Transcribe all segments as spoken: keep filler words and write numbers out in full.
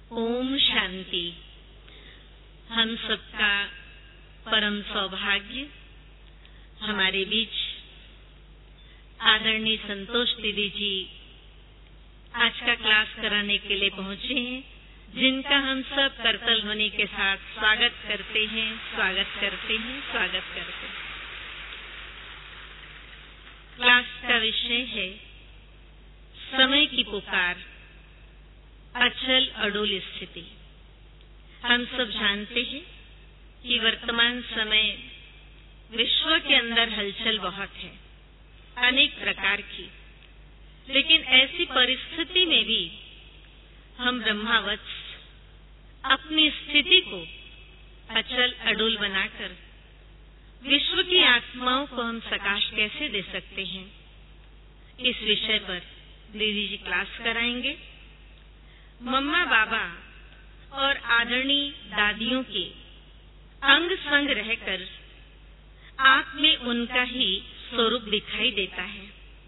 ओम शांति। हम सबका परम सौभाग्य हमारे बीच आदरणीय संतोष दीदी जी आज का क्लास कराने के लिए पहुंचे हैं, जिनका हम सब करतल होने के साथ स्वागत करते हैं स्वागत करते हैं स्वागत करते हैं। क्लास का विषय है समय की पुकार, अचल अडोल स्थिति। हम सब जानते हैं कि वर्तमान समय विश्व के अंदर हलचल बहुत है, अनेक प्रकार की, लेकिन ऐसी परिस्थिति में भी हम ब्रह्मावत्स अपनी स्थिति को अचल अडोल बनाकर विश्व की आत्माओं को हम सकाश कैसे दे सकते हैं, इस विषय पर दीदी जी क्लास कराएंगे। मम्मा बाबा और आदरणीय दादियों के अंग संग रहकर आप में उनका ही स्वरूप दिखाई देता है।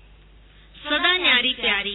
सदा न्यारी प्यारी,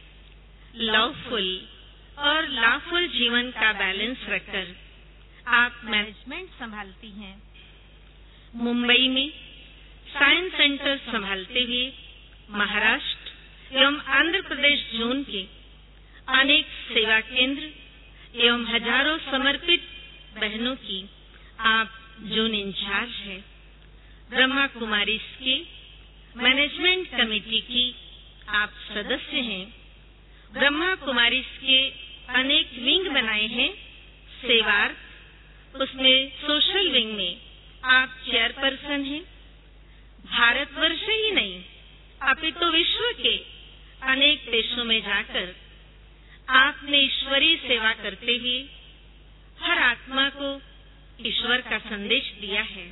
लवफुल और लाफुल जीवन का बैलेंस रखकर आप मैनेजमेंट संभालती हैं। मुंबई में साइंस सेंटर संभालते हुए महाराष्ट्र एवं आंध्र प्रदेश जोन के अनेक सेवा केंद्र एवं हजारों समर्पित बहनों की आप जोन इंचार्ज हैं। ब्रह्मा कुमारी के मैनेजमेंट कमेटी की आप सदस्य हैं। ब्रह्मा कुमारी के अनेक विंग बनाए हैं सेवार्थ, उसमें सोशल विंग में आप चेयरपर्सन हैं। भारतवर्ष ही नहीं अपितु तो विश्व के अनेक देशों में जाकर आपने ईश्वरीय सेवा करते हुए हर आत्मा को ईश्वर का संदेश दिया है।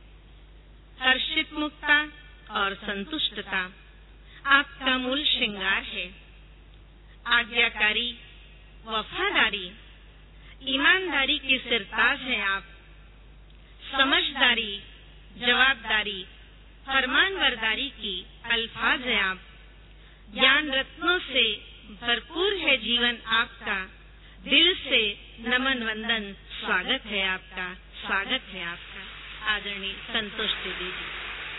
हर्षित मुक्ता और संतुष्टता आपका मूल श्रृंगार है। आज्ञाकारी, वफादारी, ईमानदारी के सिरताज हैं आप। समझदारी, जवाबदारी, फरमानबरदारी की अल्फाज हैं आप। ज्ञान रत्नों से भरपूर है जीवन आपका। दिल से नमन वंदन स्वागत है आपका, स्वागत है आपका। आदरणीय संतोष दीदी जी।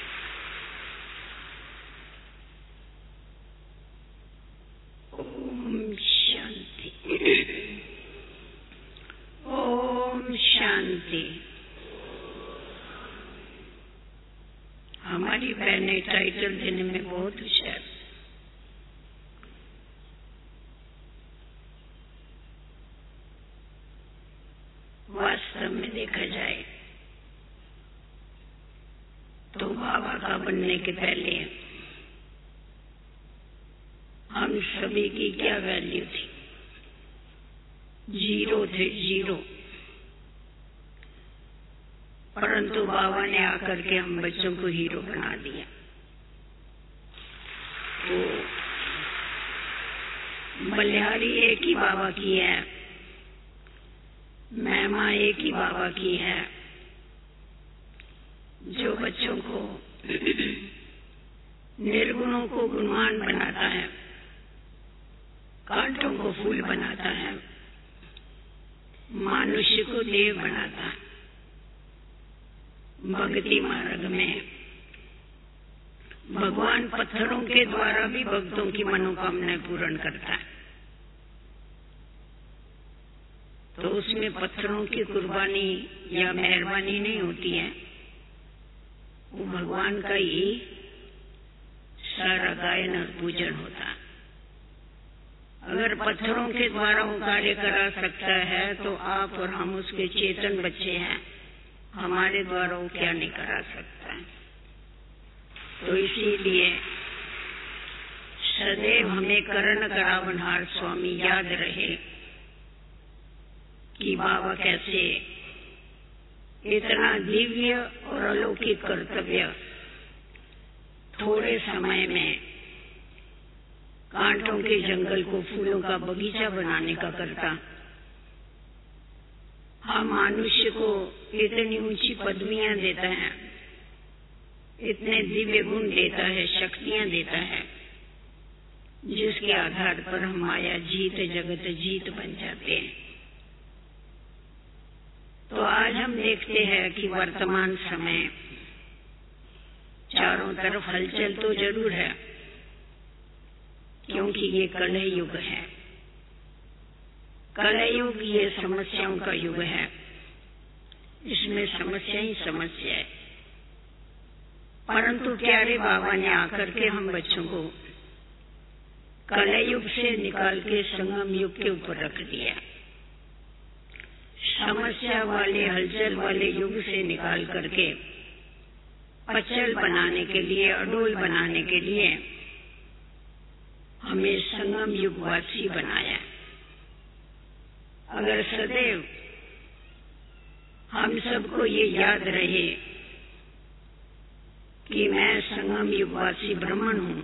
ओम शांति। ओम शांति। हमारी बहनें टाइटल देने में बहुत होशियार। वास्तव में देखा जाए तो बाबा का बनने के पहले हम सभी की क्या वैल्यू थी? जीरो थे, जीरो। परंतु बाबा ने आकर के हम बच्चों को हीरो बना दिया। तो बलिहारी एक ही बाबा की है, महिमा एक ही बाबा की है, जो बच्चों को निर्गुणों को गुणवान बनाता है, कांटों को फूल बनाता है, मनुष्य को देव बनाता है। भक्ति मार्ग में भगवान पत्थरों के द्वारा भी भक्तों की मनोकामनाएं पूर्ण करता है। तो उसमें पत्थरों की कुर्बानी या मेहरबानी नहीं होती है, वो भगवान का ही सारा गायन और पूजन होता है। अगर पत्थरों के द्वारा वो कार्य करा सकता है तो आप और हम उसके चेतन बच्चे हैं, हमारे द्वारा वो क्या नहीं करा सकता है। तो इसीलिए सदैव हमें कर्ण करावनहार स्वामी याद रहे कि बाबा कैसे इतना दिव्य और अलौकिक कर्तव्य थोड़े समय में कांटों के जंगल को फूलों का बगीचा बनाने का करता। हम मनुष्य को इतनी ऊंची पदवियां देता है, इतने दिव्य गुण देता है, शक्तियां देता है, जिसके आधार पर हम माया जीत जगत जीत बन जाते हैं। तो आज हम देखते हैं कि वर्तमान समय चारों तरफ हलचल तो जरूर है, क्योंकि ये कलह युग है। कलह युग ये समस्याओं का युग है, इसमें समस्या ही समस्या है। परंतु प्यारे बाबा ने आकर के हम बच्चों को कलह युग से निकाल के संगम युग के ऊपर रख दिया। समस्या वाले हलचल वाले युग से निकाल करके अचल बनाने के लिए, अडोल बनाने के लिए हमें संगम युगवासी बनाया। अगर सदैव हम सबको ये याद रहे कि मैं संगम युगवासी ब्राह्मण हूं,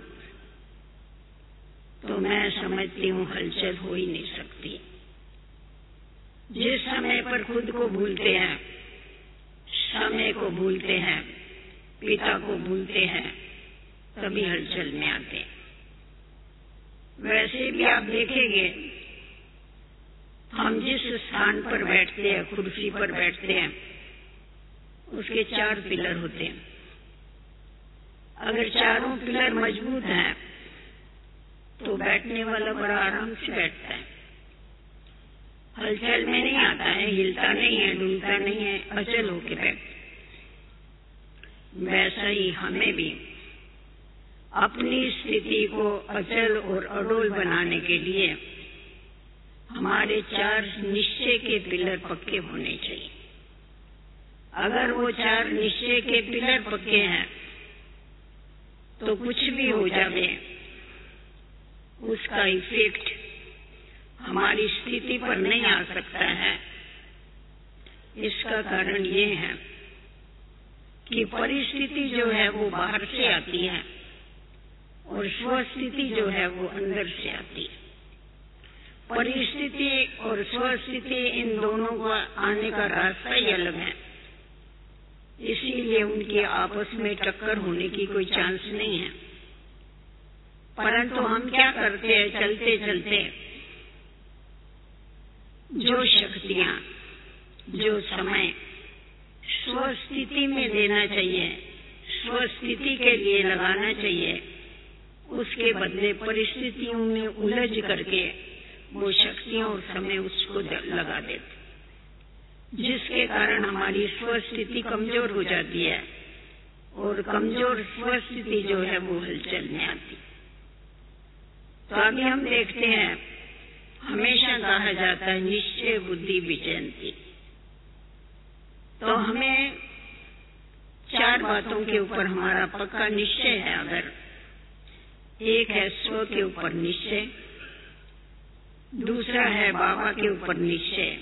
तो मैं समझती हूं हलचल हो ही नहीं सकती। जिस समय पर खुद को भूलते हैं, समय को भूलते हैं, पिता को भूलते हैं, तभी हलचल में आते हैं। वैसे भी आप देखेंगे, हम जिस स्थान पर बैठते हैं, कुर्सी पर बैठते हैं, उसके चार पिलर होते हैं। अगर चारों पिलर मजबूत हैं तो बैठने वाला बड़ा आराम से बैठता है, हलचल में नहीं आता है, हिलता नहीं है, डुलता नहीं है, अचल होके बैठता। वैसा ही हमें भी अपनी स्थिति को अचल और अडोल बनाने के लिए हमारे चार निश्चय के पिलर पक्के होने चाहिए। अगर वो चार निश्चय के पिलर पक्के हैं तो कुछ भी हो जाए, उसका इफेक्ट हमारी स्थिति पर नहीं आ सकता है। इसका कारण ये है कि परिस्थिति जो है वो बाहर से आती है और स्वस्थिति जो है वो अंदर से आती है। परिस्थिति और स्वस्थिति इन दोनों का आने का रास्ता ही अलग है, इसीलिए उनके आपस में टक्कर होने की कोई चांस नहीं है। परंतु हम क्या करते हैं, चलते चलते जो शक्तियां, जो समय स्वस्थिति में देना चाहिए, स्वस्थिति के लिए लगाना चाहिए, उसके बदले परिस्थितियों में उलझ करके वो शक्तियां और समय उसको लगा देते, जिसके कारण हमारी स्वस्थिति कमजोर हो जाती है और कमजोर स्वस्थिति जो है वो हलचल में आती। तो अभी हम देखते हैं, हमेशा कहा जाता है निश्चय बुद्धि विजयंती। तो हमें चार बातों के ऊपर हमारा पक्का निश्चय है। अगर एक है स्व के ऊपर निश्चय, दूसरा है बाबा के ऊपर निश्चय,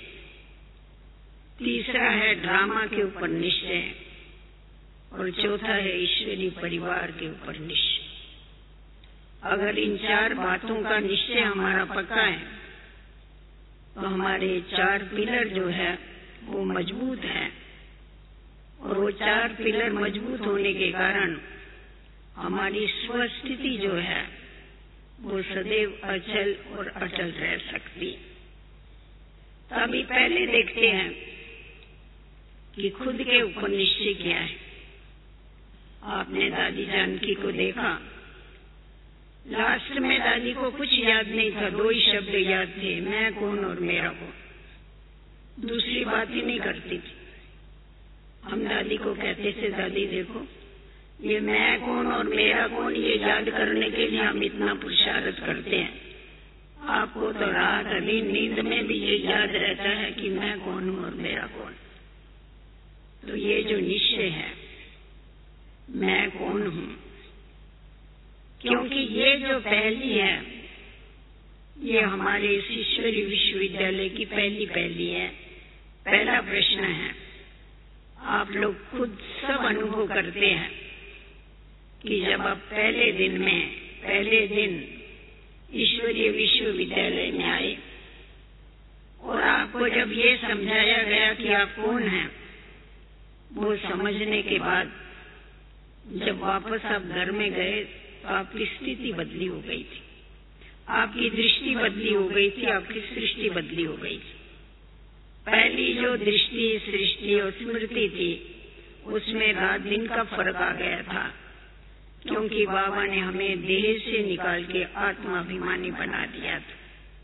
तीसरा है ड्रामा के ऊपर निश्चय और चौथा है ईश्वरीय परिवार के ऊपर निश्चय। अगर इन चार बातों का निश्चय हमारा पक्का है तो हमारे चार पिलर जो है वो मजबूत है, और वो चार पिलर मजबूत होने के कारण हमारी स्वस्थिति जो है वो सदैव अचल और अटल रह सकती है। तो अभी पहले देखते हैं कि खुद के ऊपर निश्चय क्या है। आपने दादी जानकी को देखा, लास्ट में दादी को कुछ याद नहीं था, दो ही शब्द याद थे, मैं कौन और मेरा कौन। दूसरी बात ही नहीं करती थी। हम दादी को कहते थे, दादी देखो ये मैं कौन और मेरा कौन, ये याद करने के लिए हम इतना पुरुषार्थ करते हैं। आपको तो रात अभी नींद में भी ये याद रहता है कि मैं कौन हूं और मेरा कौन। तो ये जो निश्चय है, मैं कौन हूं, क्योंकि ये जो पहली है ये हमारे इस ईश्वरीय विश्वविद्यालय की पहली पहली है। पहला प्रश्न है, आप लोग खुद सब अनुभव करते हैं कि जब आप पहले दिन में पहले दिन ईश्वरीय विश्वविद्यालय में आए और आपको जब ये समझाया गया कि आप कौन हैं, वो समझने के बाद जब वापस आप घर में गए तो आपकी स्थिति बदली हो गई थी, आपकी दृष्टि बदली हो गई थी, आपकी सृष्टि बदली हो गई थी। पहली जो दृष्टि, सृष्टि और स्मृति थी, उसमें रात दिन का फर्क आ गया था, क्योंकि बाबा ने हमें देह से निकाल के आत्माभिमानी बना दिया था।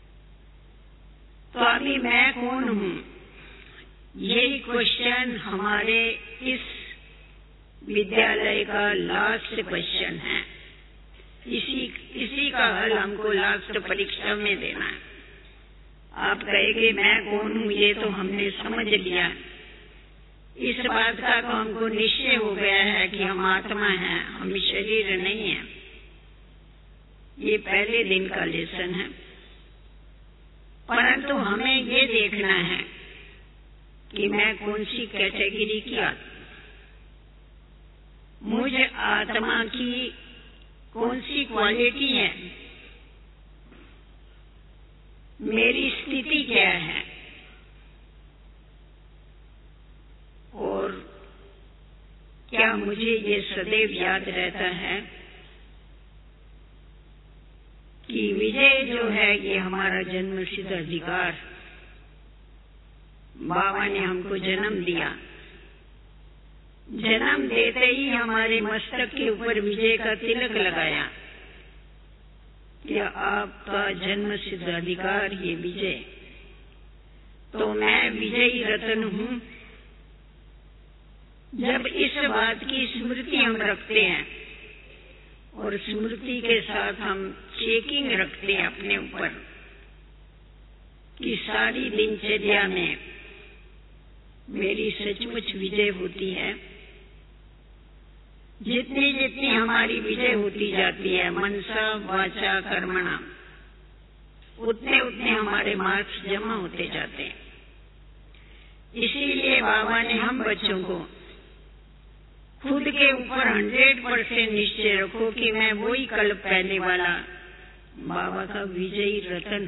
तो अभी मैं कौन हूँ, यही क्वेश्चन हमारे इस विद्यालय का लास्ट क्वेश्चन है। इसी इसी का हल हमको लास्ट परीक्षा में देना है। आप कहेंगे मैं कौन हूँ, ये तो हमने समझ लिया, इस बात का तो हमको निश्चय हो गया है कि हम आत्मा हैं, हम शरीर नहीं है। ये पहले दिन का लेसन है, परंतु हमें ये देखना है कि मैं कौन सी कैटेगरी की आत्मा, मुझ आत्मा की कौन सी क्वालिटी है, मेरी स्थिति क्या है, और क्या मुझे ये सदैव याद रहता है कि विजय जो है ये हमारा जन्म सिद्ध अधिकार। बाबा ने हमको जन्म दिया, जन्म देते ही हमारे मस्तक के ऊपर विजय का तिलक लगाया कि आपका जन्म सिद्ध अधिकार ये विजय। तो मैं विजयी रतन हूँ। जब इस बात की स्मृति हम रखते हैं और स्मृति के साथ हम चेकिंग रखते हैं अपने ऊपर कि सारी दिनचर्या में मेरी सचमुच विजय होती है, जितनी जितनी हमारी विजय होती जाती है मनसा वाचा कर्मणा, उतने उतने हमारे मार्क्स जमा होते जाते हैं। इसीलिए बाबा ने हम बच्चों को खुद के ऊपर हंड्रेड परसेंट निश्चय रखो कि मैं वही कल पहले वाला बाबा का विजयी रतन।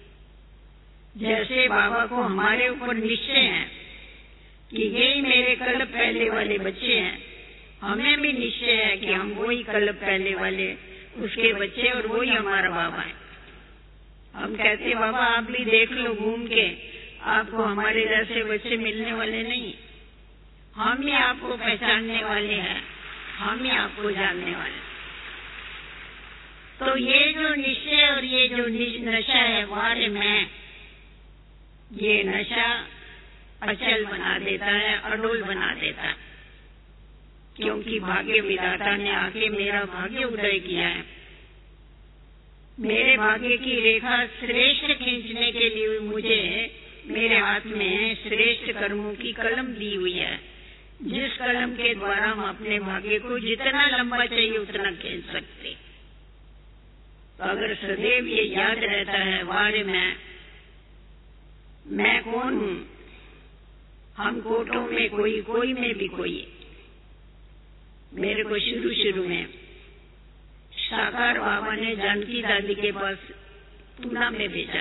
जैसे बाबा को हमारे ऊपर निश्चय है कि यही मेरे कल पहले वाले बच्चे हैं, हमें भी निश्चय है कि हम वही कल पहले वाले उसके बच्चे और वही हमारा बाबा है। हम कहते बाबा आप भी देख लो घूम के, आपको हमारे जैसे बच्चे मिलने वाले नहीं, हम ही आपको पहचानने वाले हैं, हम ही आपको जानने वाले। तो ये जो निश्चय और ये जो नशा है वारे में, ये नशा अचल बना देता है, अडोल बना देता है, क्योंकि भाग्य विधाता ने आके मेरा भाग्य उदय किया है। मेरे भाग्य की रेखा श्रेष्ठ खींचने के लिए मुझे मेरे हाथ में श्रेष्ठ कर्मों की कलम दी हुई है, जिस कलम के द्वारा हम अपने भाग्य को जितना लंबा चाहिए उतना खींच सकते। तो अगर सदैव ये याद रहता है वारे में मैं कौन हूँ, हम कोटों में कोई, कोई में भी कोई। मेरे को शुरू शुरू में साकार बाबा ने जानकी दादी के पास पूना में भेजा।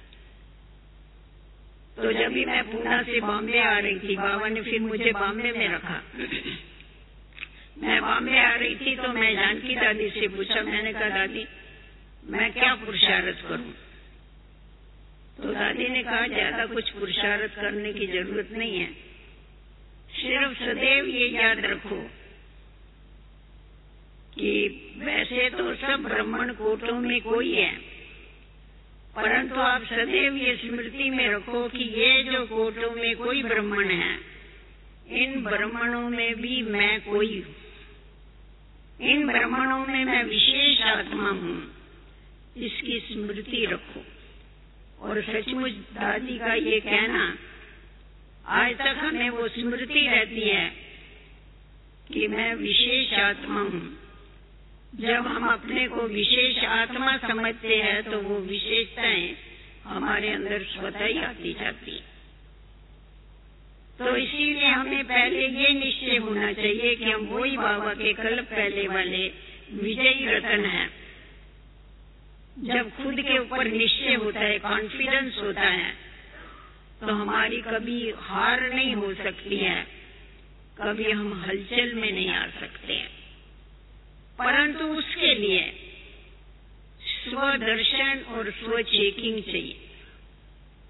तो जब भी मैं पूना से बॉम्बे आ रही थी, बाबा ने फिर मुझे बॉम्बे में रखा। मैं बॉम्बे आ रही थी तो मैं जानकी दादी से पूछा, मैंने कहा दादी मैं क्या पुरुषार्थ करूं? तो दादी ने कहा ज्यादा कुछ पुरुषार्थ करने की जरूरत नहीं है, सिर्फ सदैव ये याद रखो कि वैसे तो सब ब्राह्मण कोटों में कोई है, परंतु आप सदैव ये स्मृति में रखो कि ये जो कोटों में कोई ब्राह्मण है, इन ब्राह्मणों में भी मैं कोई हूँ, इन ब्राह्मणों में मैं विशेष आत्मा हूँ, इसकी स्मृति रखो। और सचमुच दादी का ये कहना आज तक हमें वो स्मृति रहती है कि मैं विशेष आत्मा हूँ। जब हम अपने को विशेष आत्मा समझते हैं तो वो विशेषताएं हमारे अंदर स्वतः ही आती जाती है। तो इसीलिए हमें पहले ये निश्चय होना चाहिए कि हम वही बाबा के कल पहले वाले विजयी रतन हैं। जब खुद के ऊपर निश्चय होता है, कॉन्फिडेंस होता है, तो हमारी कभी हार नहीं हो सकती है, कभी हम हलचल में नहीं आ सकते हैं। परंतु उसके लिए स्वदर्शन और स्व चेकिंग चाहिए।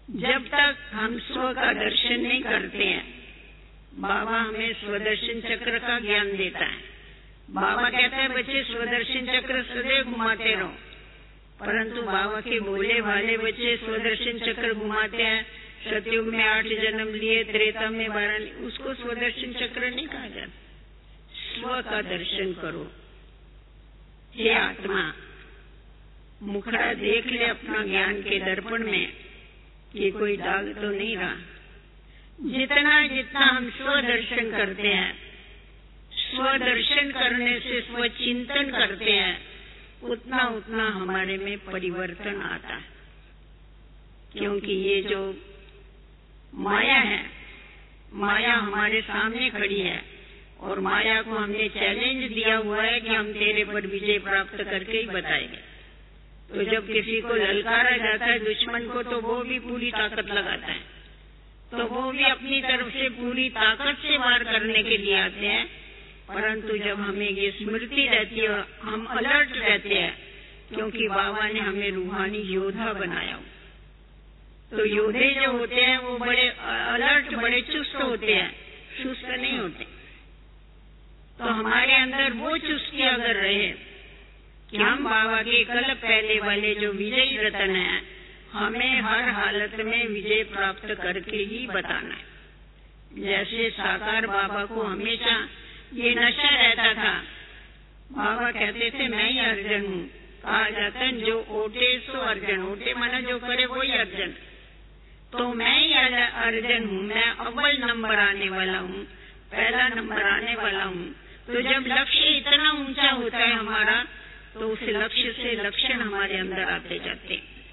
जब तक हम स्व का दर्शन नहीं करते हैं, बाबा हमें स्वदर्शन चक्र का ज्ञान देता है। बाबा कहता है बच्चे स्वदर्शन चक्र सदैव घुमाते रहो, परंतु बाबा के बोले वाले बच्चे स्वदर्शन चक्र घुमाते हैं। सतयुग में आठ जन्म लिए, त्रेता में बारह, उसको स्वदर्शन चक्र नहीं कहा जाता। स्व का दर्शन करो। हे आत्मा, मुखड़ा देख ले अपना ज्ञान के दर्पण में कि कोई दाग तो नहीं रहा। जितना जितना हम स्वदर्शन करते हैं, स्वदर्शन करने से स्वचिंतन करते हैं, उतना उतना हमारे में परिवर्तन आता है। क्योंकि ये जो माया है, माया हमारे सामने खड़ी है और माया को हमने चैलेंज दिया हुआ है कि हम तेरे पर विजय प्राप्त करके ही बताएंगे। तो जब किसी को ललकारा जाता है दुश्मन को, तो वो भी पूरी ताकत लगाता है, तो वो भी अपनी तरफ से पूरी ताकत से वार करने के लिए आते हैं। परंतु जब हमें ये स्मृति रहती है, हम अलर्ट रहते हैं, क्योंकि बाबा ने हमें रूहानी योद्धा बनाया। तो योद्धे जो होते हैं वो बड़े अलर्ट, बड़े चुस्त होते हैं, सुस्त नहीं होते। तो हमारे अंदर वो चुस्ती अगर रहे कि हम बाबा के कल पहले वाले जो विजयी रतन है, हमें हर हालत में विजय प्राप्त करके ही बताना है। जैसे साकार बाबा को हमेशा ये नशा रहता था, बाबा कहते थे मैं ही अर्जन हूँ। कहा जाता है जो ओटे सो अर्जन, ओटे माना जो करे वो ही अर्जन। तो मैं ही अर्जन हूँ, मैं अव्वल नंबर आने वाला हूँ, पहला नंबर आने वाला हूँ। तो जब लक्ष्य इतना ऊंचा होता है हमारा, तो उस लक्ष्य से लक्षण हमारे अंदर आते जाते।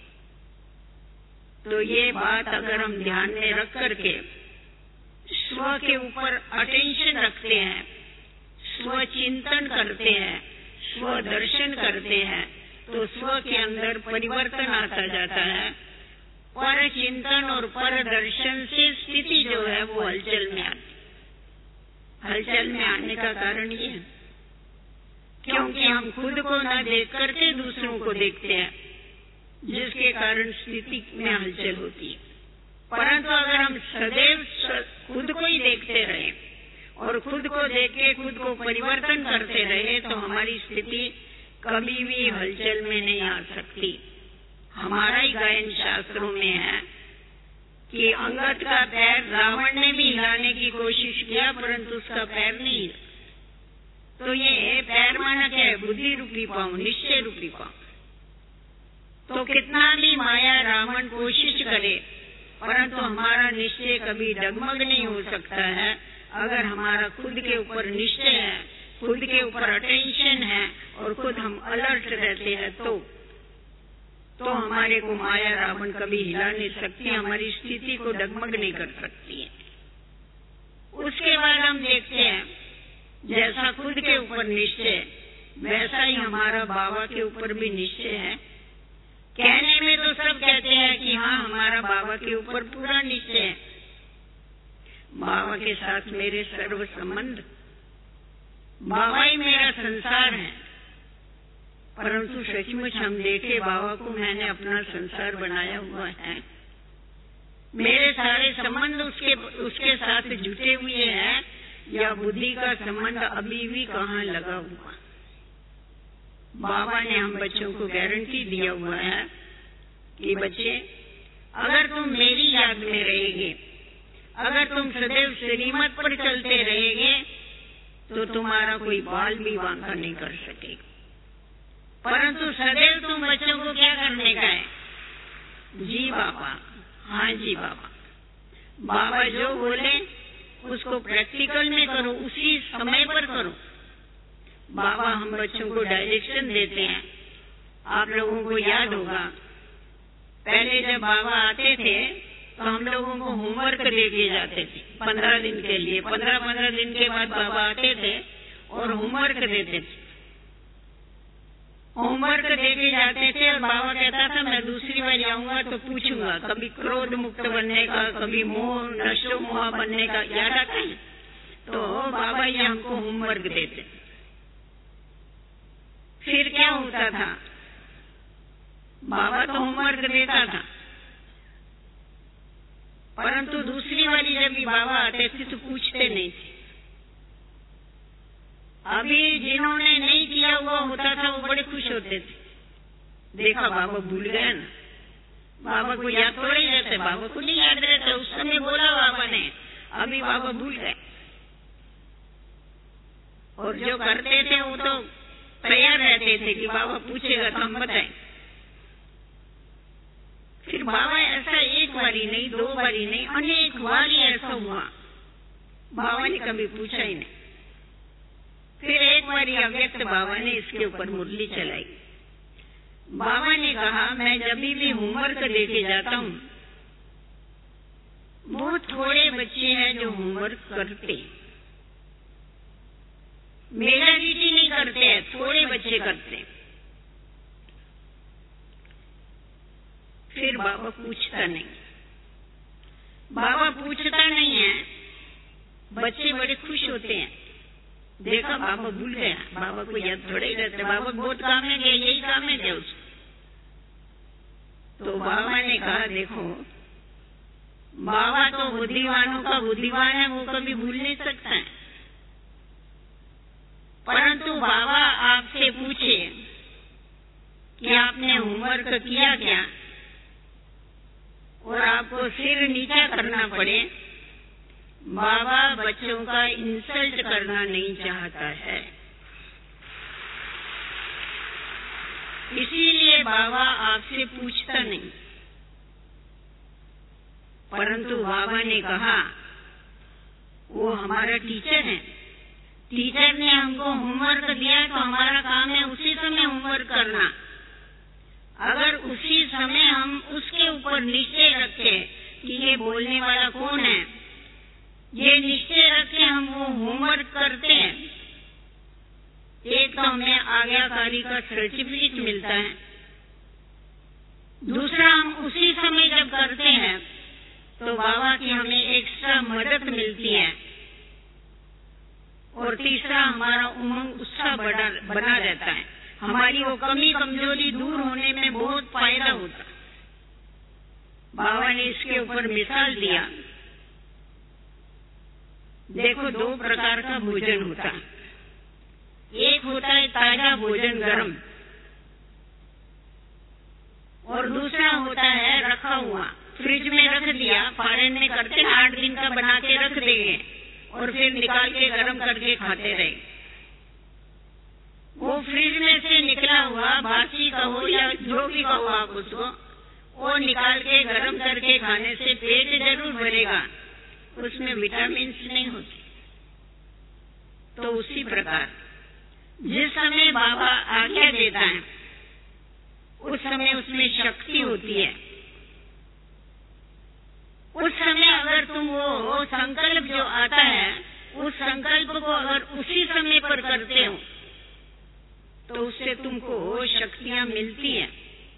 तो ये बात अगर हम ध्यान में रख करके स्व के ऊपर अटेंशन रखते हैं, स्व चिंतन करते हैं, स्व दर्शन करते हैं, तो स्व के अंदर परिवर्तन आता जाता है। पर चिंतन और पर दर्शन से स्थिति जो है वो हलचल में आती। हलचल में आने का कारण ये है क्योंकि हम खुद को न देख करके दूसरों को देखते हैं, जिसके कारण स्थिति में हलचल होती है। परंतु अगर हम सदैव खुद को ही देखते रहे और खुद को देख के खुद को परिवर्तन करते रहे, तो हमारी स्थिति कभी भी हलचल में नहीं आ सकती। हमारा ही गायन शास्त्रों में है कि अंगद का पैर रावण ने भी हिलाने की कोशिश किया, परंतु उसका पैर नहीं हिला। तो ये पैर माना क्या है? बुद्धि रूपी पाँव, निश्चय रूपी पाँव। तो कितना भी माया रावण कोशिश करे, परंतु हमारा निश्चय कभी डगमग नहीं हो सकता है। अगर हमारा खुद के ऊपर निश्चय है, खुद के ऊपर अटेंशन है और खुद हम अलर्ट रहते हैं, तो तो हमारे को माया रावण कभी हिला नहीं सकती, हमारी स्थिति को डगमग नहीं कर सकती है। उसके बाद हम देखते हैं जैसा खुद के ऊपर निश्चय, वैसा ही हमारा बाबा के ऊपर भी निश्चय है। कहने में तो सब कहते हैं कि हाँ हमारा बाबा के ऊपर पूरा निश्चय है, बाबा के साथ मेरे सर्व संबंध, बाबा ही मेरा संसार है। परंतु सचमुच हम देखे बाबा को मैंने अपना संसार बनाया हुआ है, मेरे सारे संबंध उसके उसके साथ जुटे हुए हैं, या बुद्धि का संबंध अभी भी कहाँ लगा हुआ। बाबा ने हम बच्चों को गारंटी दिया हुआ है कि बच्चे अगर तुम मेरी याद में रहेंगे, अगर तुम सदैव श्रीमत पर चलते रहेंगे, तो तुम्हारा कोई बाल भी वांका नहीं कर सकेगा। परंतु सदैव तुम बच्चों को क्या करने का है? जी बाबा, हाँ जी बाबा, बाबा जो बोले उसको प्रैक्टिकल में करो, उसी समय पर करो। बाबा हम बच्चों को डायरेक्शन देते हैं। आप लोगों को याद होगा पहले जब बाबा आते थे तो हम लोगों को होमवर्क दे दिए जाते थे पंद्रह दिन के लिए। पंद्रह पंद्रह दिन के बाद बाबा आते थे और होमवर्क देते थे। होमवर्क देके जाते थे और बाबा कहता था मैं दूसरी बार आऊंगा तो पूछूंगा, कभी क्रोध मुक्त बनने का, कभी मोह नशो मोह बनने का, याद आता है? तो बाबा ये हमको होमवर्क देते। फिर क्या होता था? बाबा तो होमवर्क देता था, परंतु दूसरी बारी जब भी बाबा आते थे तो पूछते नहीं थे। अभी जिन्होंने नहीं किया हुआ होता था वो बड़े खुश होते थे, देखा बाबा भूल गया ना, बाबा को याद थोड़ा ही रहता है, बाबा को नहीं याद रहता, उस समय बोला बाबा ने, अभी बाबा भूल गए। और जो करते थे वो तो तैयार रहते थे कि बाबा पूछेगा तो हम बताएं। फिर बाबा ऐसा एक बारी नहीं, दो बारी नहीं, अनेक बारी ऐसा हुआ, बाबा ने कभी पूछा ही नहीं। फिर एक बारी अव्यक्त बाबा ने इसके ऊपर मुरली चलाई। बाबा ने कहा, मैं जब भी होमवर्क देके जाता हूँ, बहुत थोड़े बच्चे हैं जो होमवर्क करते, मेजॉरिटी नहीं करते हैं, थोड़े बच्चे करते। फिर बाबा पूछता नहीं, बाबा पूछता नहीं है, बच्चे बड़े खुश होते हैं, देखा बाबा भूल गया, बाबा को याद थोड़े ही रहते, बाबा बहुत काम है क्या, यही काम है क्या उसको। तो बाबा ने कहा, देखो बाबा तो बुद्धिमानों का बुद्धिमान है, वो कभी भूल नहीं सकता है, परंतु बाबा आपसे पूछे कि आपने होमवर्क किया क्या, और आपको सिर नीचा करना पड़े, बाबा बच्चों का इंसल्ट करना नहीं चाहता है, इसीलिए बाबा आपसे पूछता नहीं। परंतु बाबा ने कहा, वो हमारा टीचर है, टीचर ने हमको होमवर्क दिया तो हमारा काम है उसी समय होमवर्क करना। अगर उसी समय हम उसके ऊपर निश्चय रखें कि ये बोलने वाला कौन है, ये निश्चय रखे हम वो होमवर्क करते हैं, एक तो हमें आज्ञाकारी का सर्टिफिकेट मिलता है, दूसरा हम उसी समय जब करते हैं तो बाबा की हमें एक्स्ट्रा मदद मिलती है, और तीसरा हमारा उमंग उत्साह बना रहता है, हमारी वो कमी कमजोरी दूर होने में बहुत फायदा होता। बाबा ने इसके ऊपर मिसाल दिया, देखो दो प्रकार का भोजन होता है, एक होता है ताजा भोजन गरम, और दूसरा होता है रखा हुआ, फ्रिज में रख दिया, फॉरेन में करते हैं आठ दिन का बना के रख देंगे और फिर निकाल के गरम करके खाते रहे। वो फ्रिज में से निकला हुआ बासी कहो या जो भी कहो आप उसको, वो निकाल के गरम करके खाने से पेट जरूर भरेगा, उसमें विटामिन नहीं होते। तो उसी प्रकार जिस समय बाबा आज्ञा देता है उस समय उसमें शक्ति होती है, उस समय अगर तुम वो संकल्प जो आता है उस संकल्प को अगर उसी समय पर करते हो तो उससे तुमको शक्तियां मिलती हैं।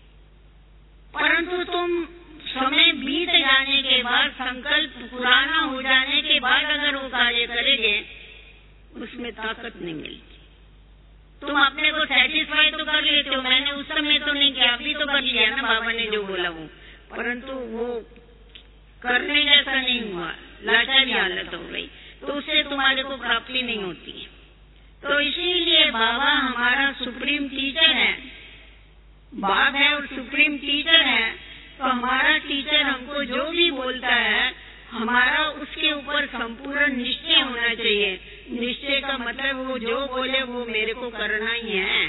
परंतु तुम समय बीत जाने के बाद, संकल्प पुराना हो जाने के बाद अगर वो कार्य करेंगे उसमें ताकत नहीं मिलती। तुम अपने को सेटिस्फाई तो कर लेते हो, मैंने उस समय तो नहीं किया, अभी तो कर लिया ना बाबा ने जो बोला वो, परंतु वो करने जैसा नहीं हुआ, लाचारी हालत हो गई, तो उससे तुम्हारे को प्राप्ति नहीं होती है। तो इसीलिए बाबा हमारा सुप्रीम टीचर है, बाप है और सुप्रीम टीचर है, तो हमारा टीचर हमको जो भी बोलता है हमारा उसके ऊपर संपूर्ण निश्चय होना चाहिए। निश्चय का मतलब वो जो बोले वो मेरे को करना ही है।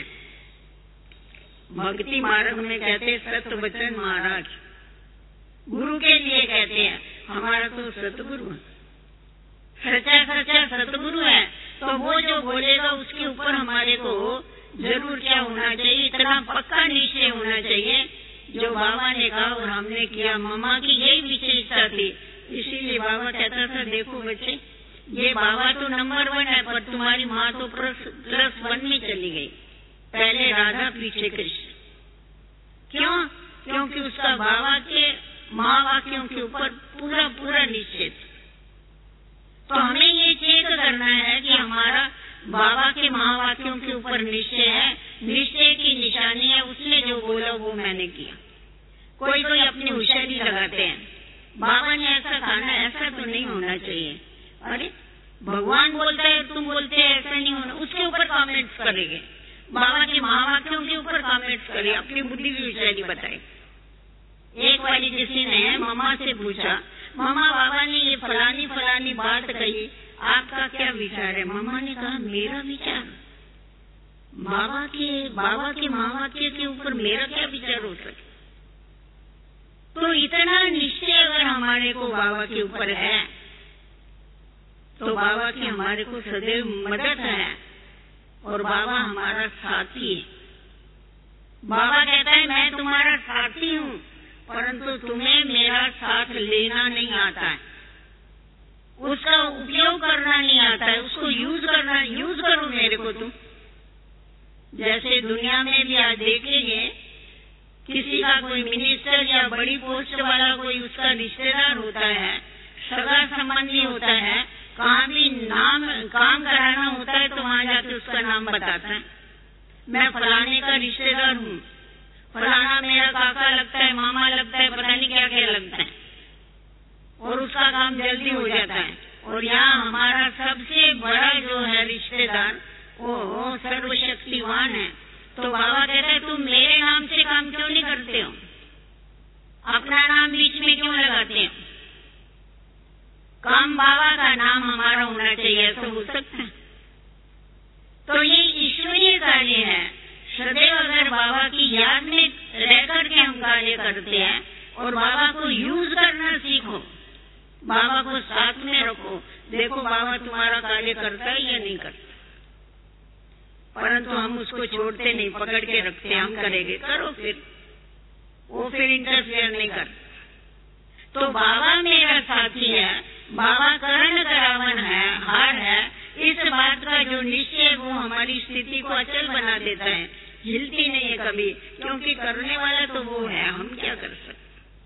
भक्ति मार्ग में कहते हैं सत्य वचन महाराज, गुरु के लिए कहते हैं, हमारा तो सतगुरु है, सच्चा सच्चा सतगुरु है, तो वो जो बोलेगा उसके ऊपर हमारे को जरूर क्या होना चाहिए, इतना पक्का निश्चय होना चाहिए जो बाबा ने कहा और हमने किया। मामा की यही विशेषता थी, इसीलिए बाबा कहता था, देखो बच्चे ये बाबा तो नंबर वन है, पर तुम्हारी माँ तो प्लस प्लस वन में चली गई, पहले राधा पीछे कृष्ण। क्यों? क्योंकि उसका बाबा के महावाक्यों के ऊपर पूरा पूरा निश्चय। तो हमें ये चेक करना है कि हमारा बाबा के महावाक्यों के ऊपर निश्चय है, निश्चय की निशानी है, उसने जो बोला वो मैंने किया। कोई कोई अपनी होशियारी लगाते हैं, बाबा ने ऐसा खाना, ऐसा तो नहीं होना चाहिए। अरे भगवान बोलता है, तुम बोलते हैं ऐसा नहीं होना, उसके ऊपर कमेंट्स करेंगे, बाबा के महावाक्यों के ऊपर कमेंट्स करे, अपनी बुद्धि की विचारी बताए। एक बारी किसी ने मामा से पूछा, मामा बाबा ने ये फलानी फलानी बात कही, आपका क्या विचार है? मामा ने कहा, मेरा विचार बाबा के बाबा के महावाक्य के ऊपर मेरा क्या विचार हो सके? तो इतना निश्चय अगर हमारे को बाबा के ऊपर है तो बाबा की हमारे को सदैव मदद है और बाबा हमारा साथी है। बाबा कहता है, मैं तुम्हारा साथी हूँ, परंतु तुम्हें मेरा साथ लेना नहीं आता है, उसका उपयोग करना नहीं आता है, उसको यूज करना, यूज करो मेरे को तुम। जैसे दुनिया में भी आज देखेंगे, किसी का कोई मिनिस्टर या बड़ी पोस्ट वाला कोई उसका रिश्तेदार होता है, सगा संबंधी होता है, कहाँ भी नाम काम कराना होता है तो वहाँ जाके उसका नाम बताता है, मैं फलाने का रिश्तेदार हूँ, फलाना मेरा काका लगता है, मामा लगता है, पता नहीं क्या क्या लगता है, और उसका काम जल्दी हो जाता है। और यहाँ हमारा सबसे बड़ा जो है रिश्तेदार वो सर्वशक्तिवान है। तो बाबा कहता है, तुम मेरे नाम से काम क्यों नहीं करते हो, अपना नाम बीच में क्यों लगाते हो? काम बाबा का नाम हमारा होना चाहिए, ऐसा हो सकता है? तो ये ईश्वरीय कार्य है। सदैव अगर बाबा की याद में रह करके हम कार्य करते हैं और बाबा को यूज करना सीखो, बाबा को साथ में रखो, देखो बाबा तुम्हारा कार्य करता है या नहीं करता। परंतु हम उसको छोड़ते नहीं, पकड़ के रखते, हम करेंगे, करो फिर, वो फिर इंटरफेयर नहीं कर। तो बाबा मेरा साथी है, बाबा करण करावन है, हार है, इस बात का जो निश्चय वो हमारी स्थिति को अचल बना देता है, हिलती नहीं है कभी, क्योंकि करने वाला तो वो है, हम क्या कर सकते,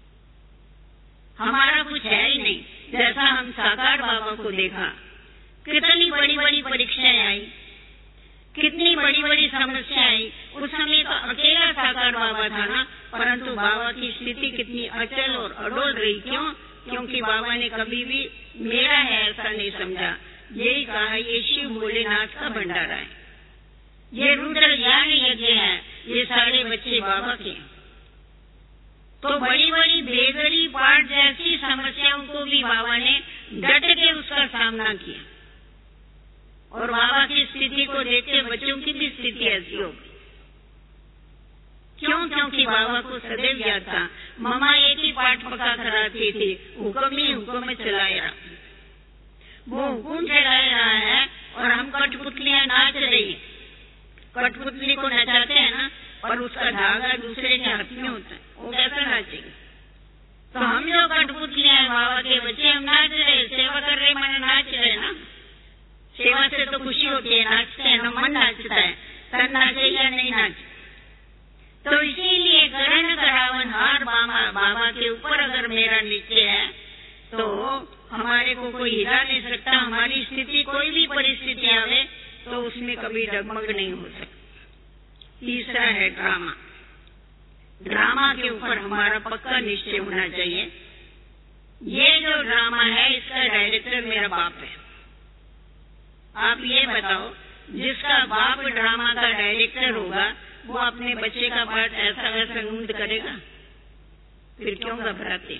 हमारा कुछ है ही नहीं। जैसा हम साकार बाबा को देखा, कितनी बड़ी बड़ी परीक्षाएं आई, कितनी बड़ी बड़ी समस्या आई, उस समय तो अकेला साकार बाबा था ना, परंतु बाबा की स्थिति कितनी अचल और अडोल रही। क्यों? क्योंकि बाबा ने कभी भी मेरा है ऐसा नहीं समझा, यही कहा ये शिव भोलेनाथ का भंडारा है, ये रुद्र ज्ञान यज्ञ है, ये सारे बच्चे बाबा के। तो बड़ी बड़ी बेगड़ी पाठ जैसी समस्याओं को भी बाबा ने डट के उसका सामना किया, और बाबा की स्थिति को देख के बच्चों की भी स्थिति ऐसी हो गई। क्यों? क्योंकि बाबा को सदैव याद था, ममा एक ही पाठ पका कराती थी, हुक्म ही हुक्म चलाया, वो हुक्म चला रहा है और हम कठपुतलियां नाच रही। कठपुतली को नचाते हैं ना, और उसका धागा दूसरे के हाथ में होता है, वो कैसा नाचेगी? तो हम जो कठपुतलियां हैं बाबा के बच्चे, हम नाच रहे, सेवा कर रहे, मैंने नाच रहे ना, सेवा से तो खुशी होती है, नाचते हैं ना, मन नाचता है, तन नाचे या नहीं नाचे। तो इसीलिए करण करावन हार बाबा बाबा के ऊपर अगर मेरा निश्चय है तो हमारे को कोई हिला नहीं सकता। हमारी स्थिति कोई भी परिस्थिति आवे तो उसमें कभी डगमग नहीं हो सकती। तीसरा है ड्रामा। ड्रामा के ऊपर हमारा पक्का निश्चय होना चाहिए। ये जो ड्रामा है इसका डायरेक्टर मेरा बाप है। आप ये बताओ, जिसका बाप ड्रामा का डायरेक्टर होगा वो अपने बच्चे का पाठ ऐसा वैसा नूंद करेगा? फिर क्यों घबराते?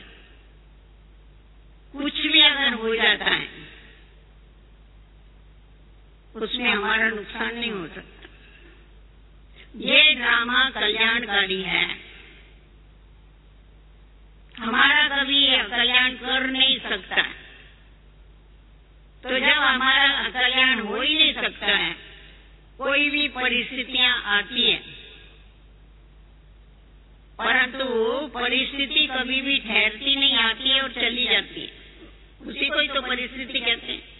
कुछ भी अगर हो जाता है उसमें हमारा नुकसान नहीं हो सकता। ये ड्रामा कल्याणकारी है, हमारा कभी कल्याण कर नहीं सकता। तो जब हमारा कल्याण हो ही नहीं सकता है, कोई भी परिस्थितियां आती है, परंतु परिस्थिति कभी भी ठहरती नहीं, आती है और चली जाती है, उसी को ही तो परिस्थिति कहते हैं।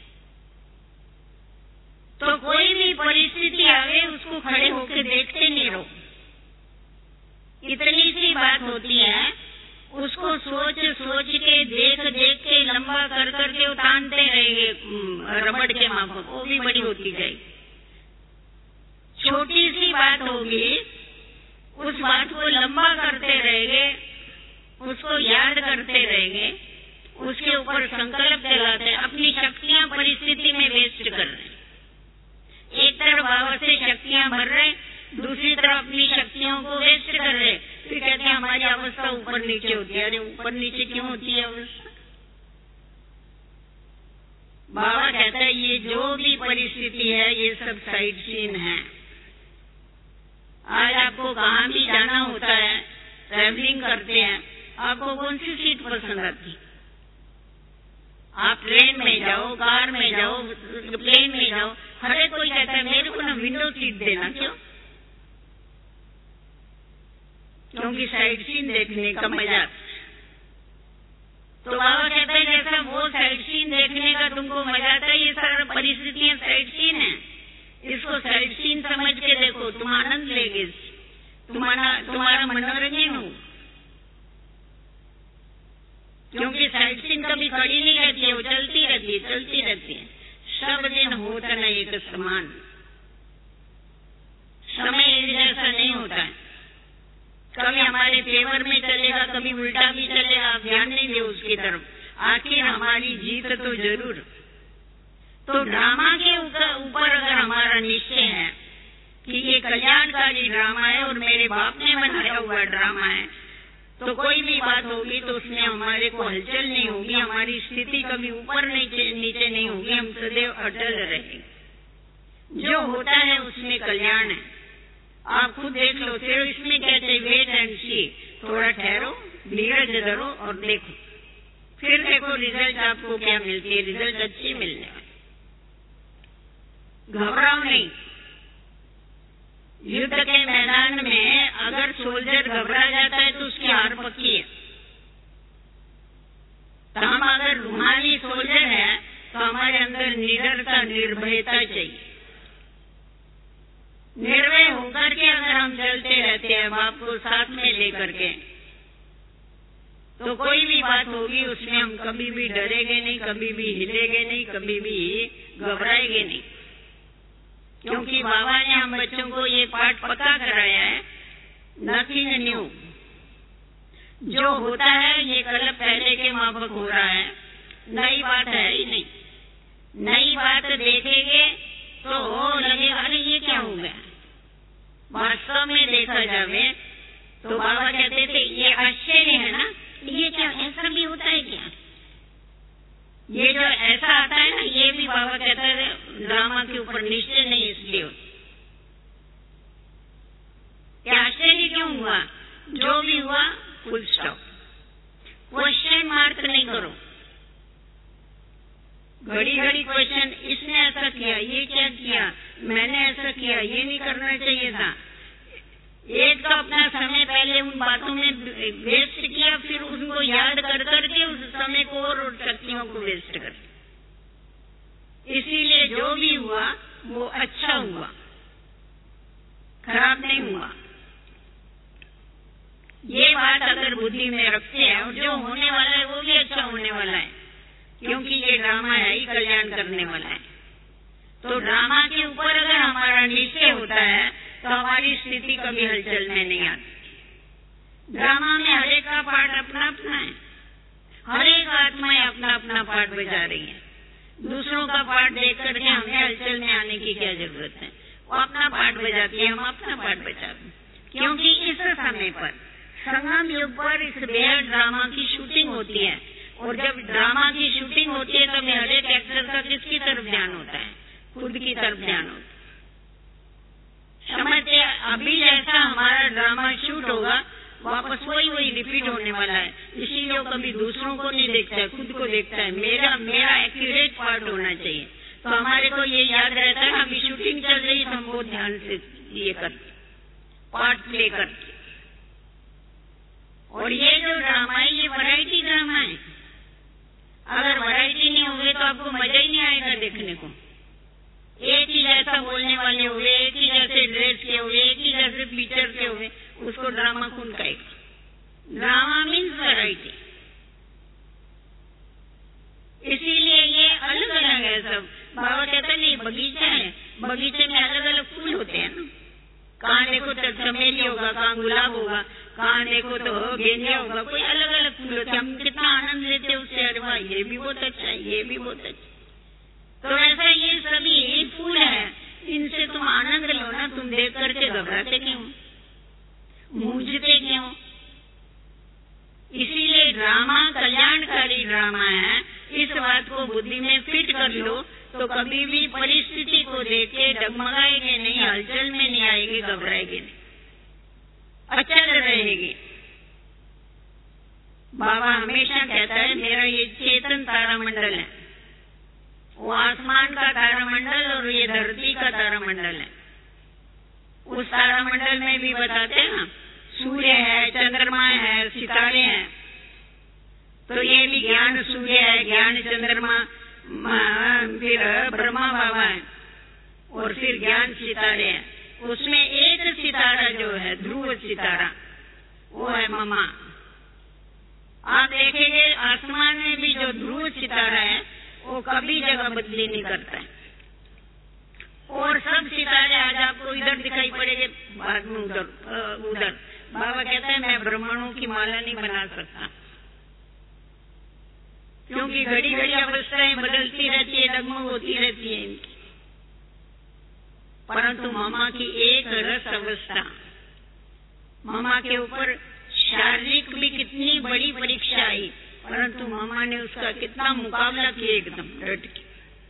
तो कोई भी परिस्थिति आवे उसको खड़े होकर देखते नहीं रहो, इतनी सी बात होती है। उसको सोच सोच के देख देख के लंबा कर करके उतारते रहेंगे रबड़ के माफक, वो भी बड़ी होती जाएगी। छोटी सी बात होगी, उस बात को लंबा करते रहेंगे, उसको याद करते रहेंगे, उसके ऊपर संकल्प चलाते हैं, अपनी शक्तियां परिस्थिति में वेस्ट कर रहे हैं। एक तरफ बाबा से शक्तियां भर रहे, दूसरी तरफ अपनी शक्तियों को वेस्ट कर रहे। फिर कहते हैं हमारी अवस्था ऊपर नीचे होती है। अरे ऊपर नीचे क्यों होती है अवस्था? बाबा कहता है ये जो भी परिस्थिति है ये सब साइड सीन है। आज आपको कहाँ भी जाना होता है, ट्रैवलिंग करते हैं, आपको कौन सी सीट पसंद आती? आप ट्रेन में जाओ, कार में जाओ, प्लेन में जाओ, हर एक कोई कहता है मेरे को ना विंडो सीट देना। क्यों? क्योंकि साइड सीन देखने का मजा। तो बाबा कहता है जैसा वो साइड सीन देखने का तुमको मजा आता है, ये सारा परिस्थितियां साइड सीन है। इसको साइड सीन समझ के देखो, तुम आनंद लेगे, तुम्हारा तुम्हारा मनोरंजन हो। क्योंकि साइड सीन कभी खड़ी नहीं रहती है, वो चलती रहती है, चलती रहती है। सब दिन होता ना एक समान, समय एक जैसा नहीं होता है। कभी हमारे फेवर में चलेगा, कभी उल्टा भी चलेगा, आप ध्यान नहीं दे उसकी तरफ। आखिर हमारी जीत तो जरूर। तो ड्रामा के ऊपर अगर हमारा निश्चय है कि ये कल्याणकारी ड्रामा है और मेरे बाप ने बनाया हुआ ड्रामा है, तो कोई भी बात होगी तो उसमें हमारे को हलचल नहीं होगी, हमारी स्थिति कभी ऊपर नीचे नीचे नहीं होगी, हम सदैव अटल रहेंगे। जो होता है उसमें कल्याण है। आप खुद देख लो, सिर्फ इसमें कहते वेट एंड सी, थोड़ा ठहरो, धीरज धरो और देखो, फिर देखो रिजल्ट आपको क्या मिलती है। रिजल्ट अच्छी मिलने वाली। घबराओ नहीं। युद्ध के मैदान में अगर सोल्जर घबरा जाता है तो उसकी हार पक्की है। तो हम अगर रूहानी सोल्जर है तो हमारे अंदर निडरता, निर्भयता चाहिए। निर्भय होकर के अगर हम चलते रहते हैं बाप को साथ में लेकर के, तो कोई भी बात होगी उसमें हम कभी भी डरेंगे नहीं, कभी भी हिलेंगे नहीं, कभी भी घबराएंगे नहीं। क्योंकि बाबा ने हम बच्चों को ये पाठ पक्का कराया है, नथिंग न्यू। जो होता है ये कल पहले के माफक हो रहा है, नई बात है ही नहीं। नई बात देखेंगे तो लगेगा अरे ये क्या हो गया। वास्तव में देखा जावे तो बाबा कहते थे ये आश्चर्य है ना, ये क्या ऐसा भी होता है क्या? ये जो ऐसा आता है ना, ये भी बाबा कहता है ड्रामा के ऊपर निश्चय नहीं इसलिए। क्या आश्चर्य क्यों हुआ? जो भी हुआ फुल स्टॉप, क्वेश्चन मार्क नहीं करो। घड़ी घड़ी क्वेश्चन, इसने ऐसा किया, ये क्या किया, मैंने ऐसा किया, ये नहीं करना चाहिए था। एक तो अपना समय पहले उन बातों में वेस्ट किया, फिर उनको याद कर करके उस समय को और शक्तियों को वेस्ट कर। इसीलिए जो भी हुआ वो अच्छा हुआ, खराब नहीं हुआ। ये बात अगर बुद्धि में रखते हैं, और जो होने वाला है वो भी अच्छा होने वाला है, क्योंकि ये ड्रामा है ही कल्याण करने वाला है। तो ड्रामा के ऊपर अगर हमारा निश्चय होता है तो हमारी स्थिति कभी हलचल में नहीं आती। ड्रामा में हर एक का पार्ट अपना अपना है, हर एक आत्माएं अपना अपना पार्ट बजा रही है। दूसरों का पार्ट देख करके हमें हलचल में आने की क्या जरूरत है? वो अपना पार्ट बजाती है, हम अपना पार्ट बजाते हैं। क्योंकि इस समय पर संगम युग पर इस बेहद ड्रामा की शूटिंग होती है, और जब ड्रामा की शूटिंग होती है तब हर एक एक्टर का किसकी तरफ ध्यान होता है? खुद की तरफ ध्यान होता है। समझते अभी जैसा हमारा ड्रामा शूट होगा वापस वही वही रिपीट होने वाला है। इसीलिए वो कभी दूसरों को नहीं देखता है, खुद को देखता है। मेरा मेरा एक्यूरेट पार्ट होना चाहिए। तो हमारे को ये याद रहता है अभी शूटिंग चल रही है तो हम बहुत ध्यान से ये कर पार्ट प्ले करते। और ये जो ड्रामा है ये वैरायटी ड्रामा है। अगर वैरायटी नहीं होगी तो आपको मजा ही नहीं आएगा देखने को। एक ही जैसा बोलने वाले हुए, एक ही जैसे ड्रेस के हुए, एक ही जैसे पिक्चर के हुए, उसको ड्रामा कौन कहेगा? Drama means variety. इसीलिए ये अलग अलग है सब। बाबा कहते नहीं बगीचा है, बगीचे में अलग अलग फूल होते हैं ना। कहाँ देखो तो चमेली होगा, कहाँ गुलाब होगा, कहाँ देखो तो गेंदा होगा, कोई अलग अलग फूल होते हैं। हम कितना आनंद आनंद लेते उससे, अरे वाह ये भी बहुत अच्छा है, ये भी बहुत अच्छा। तो ऐसा ये सभी फूल है, इनसे तुम आनंद लो ना, तुम देख करके घबराते क्यों, मूंझते क्यों? इसीलिए ड्रामा कल्याणकारी ड्रामा है। इस बात को बुद्धि में फिट कर लो तो कभी भी परिस्थिति को देख के डगमगाएंगे नहीं, हलचल में नहीं आएगी, घबराएंगे नहीं, अच्छा रहेगी। बाबा हमेशा कहता है मेरा ये चेतन तारामंडल है, वो आसमान का तारामंडल और ये धरती का तारामंडल है। उस तारामंडल में भी बताते हैं ना, सूर्य है, चंद्रमा है, सितारे हैं। तो ये भी ज्ञान सूर्य है, ज्ञान चंद्रमा, फिर ब्रह्मा बाबा है और फिर ज्ञान सितारे हैं। उसमें एक सितारा जो है ध्रुव सितारा, वो है ममा। आप देखेंगे आसमान में भी जो ध्रुव सितारा है वो कभी जगह बदली नहीं करता है, और सब सितारे आज आपको इधर दिखाई पड़ेंगे, बाद में उधर उधर। बाबा कहता है मैं ब्रह्मांडों की माला नहीं बना सकता, क्योंकि घड़ी घड़ी अवस्थाएं बदलती रहती है, डगमग होती रहती है इनकी। परंतु मामा की एक रस अवस्था, मामा के ऊपर शारीरिक भी कितनी बड़ी परीक्षा आई, परंतु मामा ने उसका कितना मुकाबला किया, एकदम डट के।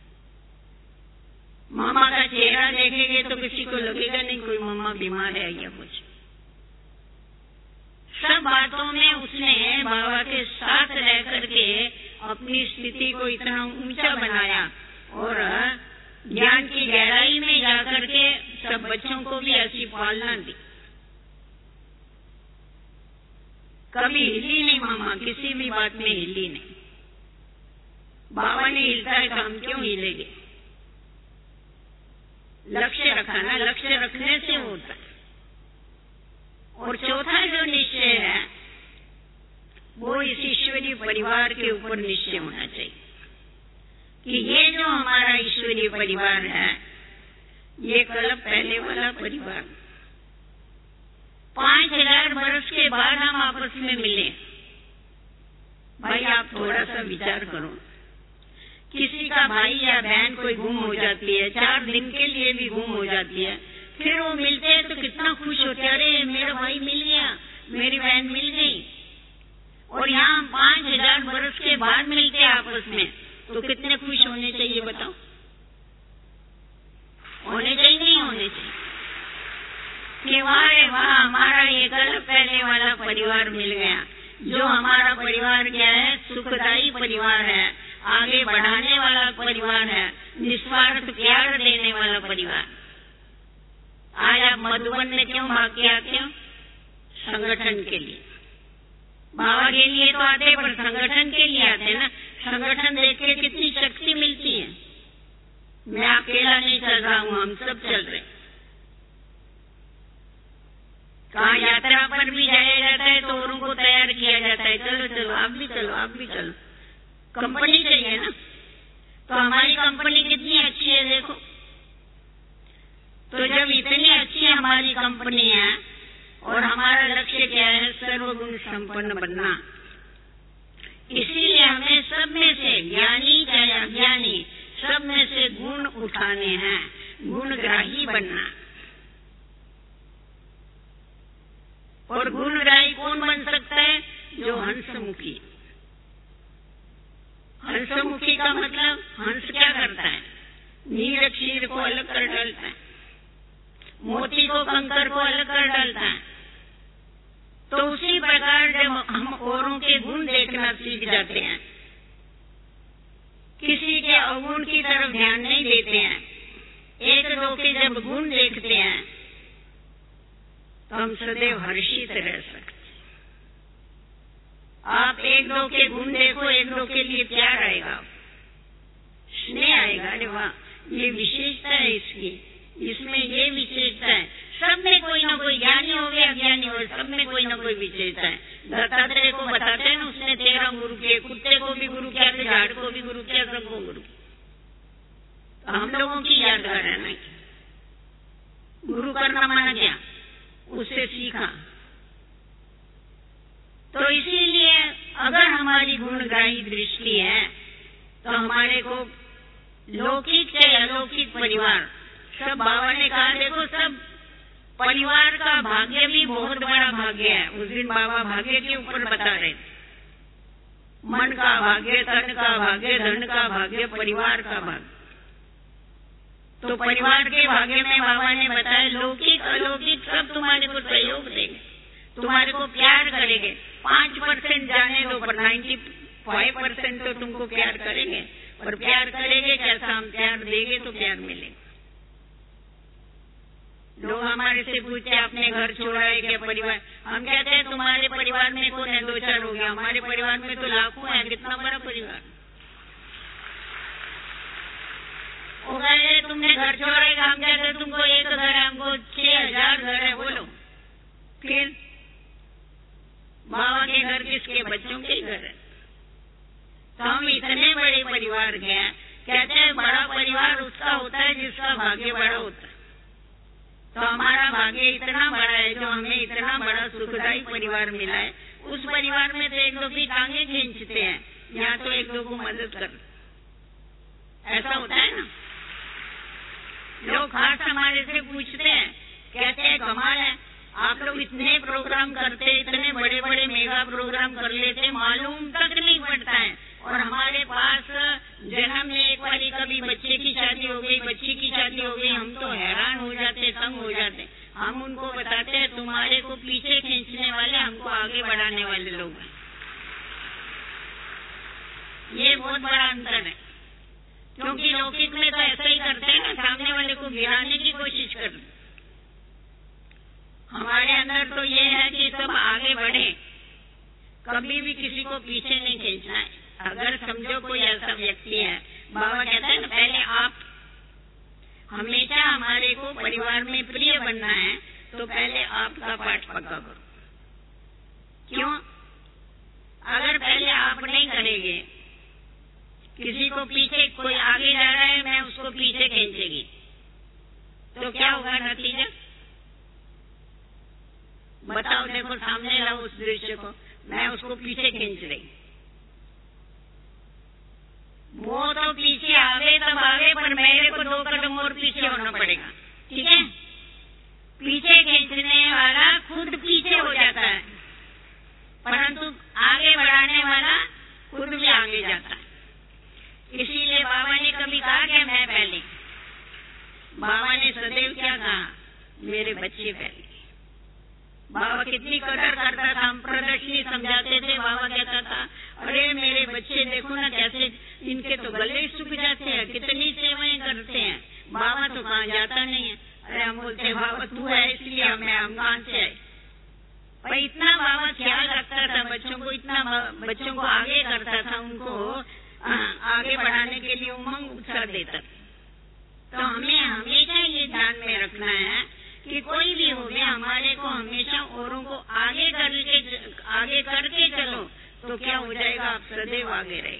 मामा का चेहरा देखेंगे तो किसी को लगेगा नहीं कोई मामा बीमार है या कुछ। सब बातों में उसने बाबा के साथ रह करके अपनी स्थिति को इतना ऊंचा बनाया और ज्ञान की गहराई में जाकर के सब बच्चों को भी ऐसी पालना दी। कभी हिली नहीं मामा, किसी भी बात में हिली नहीं। बाबा ने हिलता है तो हम क्यों हिलेंगे? लक्ष्य रखा ना, लक्ष्य रखने से होता है। और चौथा जो निश्चय है वो इस ईश्वरीय परिवार के ऊपर निश्चय होना चाहिए कि ये जो हमारा ईश्वरीय परिवार है ये कल पहले वाला परिवार, पांच हजार वर्ष के बाद हम आपस में मिले। भाई आप थोड़ा सा विचार करो, किसी का भाई या बहन कोई गुम हो जाती है, चार दिन के लिए भी गुम हो जाती है, फिर वो मिलते हैं तो कितना खुश होते हैं, अरे मेरा भाई मिल गया, मेरी बहन मिल गई। और यहाँ पांच हजार वर्ष के बाद मिलते हैं आपस में, तो कितने खुश होने चाहिए बताओ? होने चाहिए नहीं होने चाहिए कि वाह रे वाह हमारा ये कल पहले वाला परिवार मिल गया। जो हमारा परिवार क्या है? सुखदायी परिवार है, आगे बढ़ाने वाला परिवार है, निस्वार्थ प्यार देने वाला परिवार। आज आप मधुबन में क्यों भाग के आते हो? संगठन के लिए। बाबा के लिए तो आते पर संगठन के लिए आते ना। संगठन देख के कितनी शक्ति मिलती है। मैं अकेला नहीं चल रहा हूँ, हम सब चल रहे। कहाँ यात्रा पर भी जाया जाता है तो औरों को तैयार किया जाता है, चलो चलो आप भी चलो, आप भी चलो। कंपनी चाहिए ना, तो हमारी कंपनी कितनी अच्छी है देखो। तो जब इतनी अच्छी हमारी कंपनी है और हमारा लक्ष्य क्या है? सर्वगुण संपन्न बनना। इसीलिए हमें सब में से, ज्ञानी चाहे अज्ञानी, सब में से गुण उठाने हैं, गुणग्राही बनना। और गुणग्राही कौन बन सकता है? जो हंसमुखी। हंसमुखी का मतलब हंस क्या करता है? नीर क्षीर को अलग कर डालता है, मोती को कंकर को अलग कर डालता है। तो उसी प्रकार जब हम औरों के गुण देखना सीख जाते हैं, किसी के अवगुण की तरफ ध्यान नहीं देते हैं, एक दो के जब गुण देखते हैं तो हम सदैव हर्षित रह सकते। आप एक दो के गुण देखो, एक दो के लिए प्यार आएगा, स्नेह आएगा। अरे वाह ये विशेषता है इसकी, इसमें ये विशेषता है। सब में कोई ना कोई, ज्ञानी हो गया अज्ञानी हो, सब में कोई ना कोई विशेषता है। दत्तात्रेय को बताते हैं ना, उसने तेरह गुरु किए, कुत्ते को भी गुरु किया, झाड़ को भी गुरु किया, सबको गुरु किया। हम लोगों की यादगार है ना, गुरु करना माना क्या? उससे सीखा। तो इसीलिए अगर हमारी गुणग्राही दृष्टि है तो हमारे को लौकिक से अलौकिक परिवार सब, बाबा ने कहा देखो सब परिवार का भाग्य भी बहुत बड़ा भाग्य है। उस दिन बाबा भाग्य के ऊपर बता रहे थे, मन का भाग्य, तन का भाग्य, धन का भाग्य, परिवार का भाग्य। तो परिवार के भाग्य में बाबा ने बताया लौकिक अलौकिक सब तुम्हारे को सहयोग देंगे, तुम्हारे को प्यार करेंगे। पांच परसेंट जाने दो पर नाइन्टी फाइव परसेंट तो तुमको प्यार करेंगे। और प्यार करेंगे कैसा? हम प्यार देंगे तो प्यार मिलेगा। लोग हमारे से पूछते आपने घर छोड़ा है क्या परिवार? हम कहते हैं तुम्हारे परिवार में कौन है? दो चार हो गया, हमारे परिवार में तो लाखों है। कितना बड़ा परिवार। वो कहे तुमने घर छोड़ा है, हम कहते हैं तुमको एक घर है, हमको छह हजार घर है। बोलो फिर बाबा के घर किसके? बच्चों के घर है। तो हम इतने बड़े परिवार के हैं। कहते हैं बड़ा परिवार उसका होता है जिसका भाग्य बड़ा होता है। तो हमारा भाग्य इतना बड़ा है जो हमें इतना बड़ा सुखदायी परिवार मिला है। उस परिवार में तो एक दो की टांगे खींचते हैं, यहाँ तो एक दो को मदद कर, ऐसा होता है ना। लोग खास हमारे से पूछते हैं, कहते हैं कमाल है आप लोग इतने प्रोग्राम करते, इतने बड़े बड़े मेगा प्रोग्राम कर लेते, मालूम तक नहीं पड़ता है। और हमारे पास जन्म में एक बारी कभी बच्चे की शादी हो गई, बच्ची की शादी हो गई, हम तो हैरान हो जाते, तंग हो जाते। हम उनको बताते हैं तुम्हारे को पीछे खींचने वाले हमको आगे बढ़ाने वाले लोग हैं। ये बहुत बड़ा अंतर है, क्योंकि लौकिक में तो ऐसा ही करते हैं ना, सामने वाले को गिराने की कोशिश करते। हमारे अंदर तो ये है कि सब आगे बढ़े, कभी भी किसी को पीछे नहीं खींचना है। अगर समझो कोई ऐसा व्यक्ति है, बाबा कहता है ना पहले आप, हमेशा हमारे को परिवार में प्रिय बनना है तो पहले आपका पाठ पक्का करो। क्यों? अगर पहले आप नहीं करेंगे, किसी को पीछे, कोई आगे जा रहा है मैं उसको पीछे खींचेगी, तो क्या होगा नतीजा? बताओ, देखो सामने लाओ उस दृश्य को, मैं उसको पीछे खींच रही, वो तो पीछे आगे तब आगे, पर मेरे को दो कदम और पीछे होना पड़ेगा। ठीक है? पीछे खींचने वाला खुद पीछे हो जाता है, परंतु आगे बढ़ाने वाला खुद भी आगे जाता है। इसीलिए बाबा ने कभी कहा कि मैं पहले, बाबा ने सदैव क्या कहा? मेरे बच्चे पहले। बाबा कितनी कदर करता था। हम प्रदर्शनी समझाते थे, बाबा कहता था अरे मेरे बच्चे देखो ना कैसे, इनके तो गले सूख जाते हैं, कितनी सेवाएं करते हैं। बाबा तो कहाँ जाता नहीं है। अरे हम बोलते बाबा तू है इसलिए हमें, हम कहाँ से आए। पर इतना बाबा ख्याल रखता था बच्चों को, इतना बच्चों को आगे करता था, उनको आगे बढ़ाने के लिए उमंग उत्साह देता। तो हमें हमेशा ये ध्यान में रखना है कि कोई भी हो गया, हमारे को हमेशा औरों को आगे करके आगे करके चलो, तो क्या हो जाएगा? आप सदैव आगे रहे।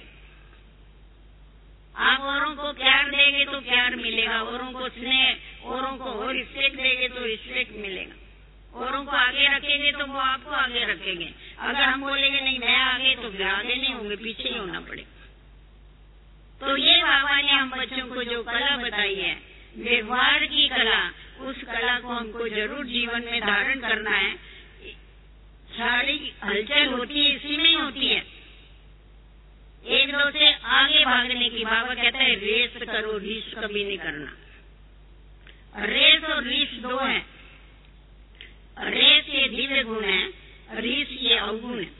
आप औरों को प्यार देंगे तो प्यार मिलेगा, औरों को स्नेह, औरों को रिस्पेक्ट देंगे तो रिस्पेक्ट मिलेगा। औरों को आगे रखेंगे तो वो आपको आगे रखेंगे। अगर हम बोलेंगे नहीं मैं आगे, तो फिर आगे नहीं होंगे, पीछे ही होना पड़ेगा। तो ये बाबा ने हम बच्चों को जो कला बताई है, व्यवहार की कला, उस कला को हमको जरूर जीवन में धारण करना है। सारी हलचल होती है इसी में ही होती है, एक दो से आगे भागने की। बाबा कहता है रेस करो, रीस कभी नहीं करना। रेस और रीस दो है। रेस ये दिव्य गुण है, रीस ये अवगुण है।